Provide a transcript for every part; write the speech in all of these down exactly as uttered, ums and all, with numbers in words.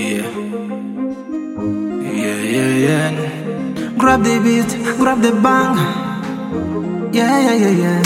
Yeah. Yeah, yeah, yeah. Grab the beat, grab the bang. Yeah, yeah, yeah, yeah.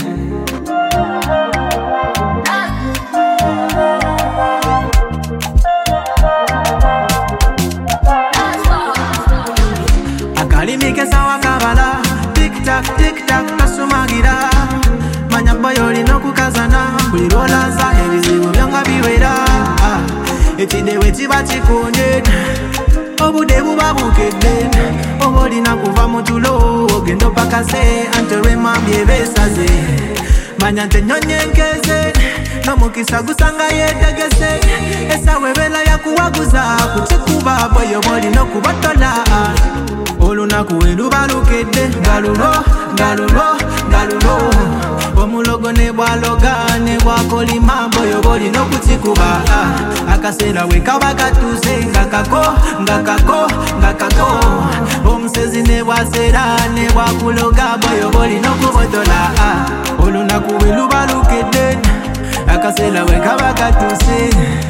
Akalimike sawa kabala. Tic tac, tic tac, kasumagira. Manya boyoli no kukazana. Kulirola za ebizibu byanga biwera. Etide weti bachikonye. Obude buba bukedde. Obolina kuva mu tulo. Ogendo pakase antere mambye besaze. Manya nte nyonye nkeze. No mukisa gusanga yetegese. Esa webela ya kuwaguza. Kuchikuba boyo boli no kubatola. Olunaku eluba lukedde. Galulo, galulo, galulo. Omulogo ne bwaloga ne bwakolima boyo boli no kuchikuba. Akasera we kaba katuse. Ngakako, ngakako, ngakako. Omusezi ne bwasera ne bwakuloga boyo boli no kubotola. Olunaku eluba lukedde. Akasera we kaba katuse.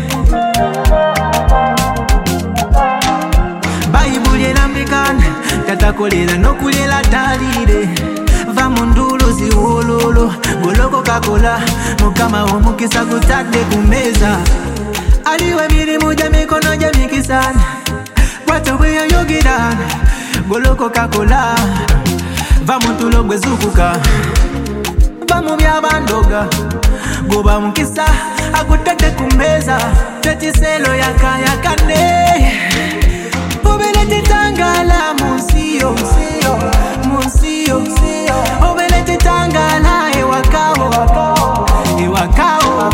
Bayibuli elambikana tatakolera nokulela talire. Va mundulu ziwololo goloko kakola mukama omukisa gutadde kumeza. Aliwe mirimu gya mikono gya mikisana bwato bwe yayogera goloko kakola. Va muntulo gwe zukuka va mu byabandoga goba mukisa agutadde kumeza. Tetiselo yakayakane obele titangala musiyo musiyo musiyo obele titangala ewakao ewakao.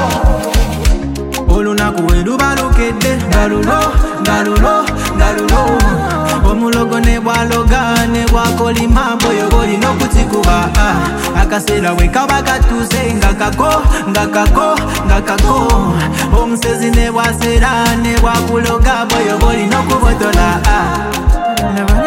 Olunaku eluba lukedde. Galulo, galulo, galulo. Omulogo ne bwaloga ne bwakolima boyo boli no kuchikuba. Akasera we kaba katuse. Ngakako, ngakako, ngakako. Omusezi ne bwasera ne bwakuloga boyo boli no kubotola.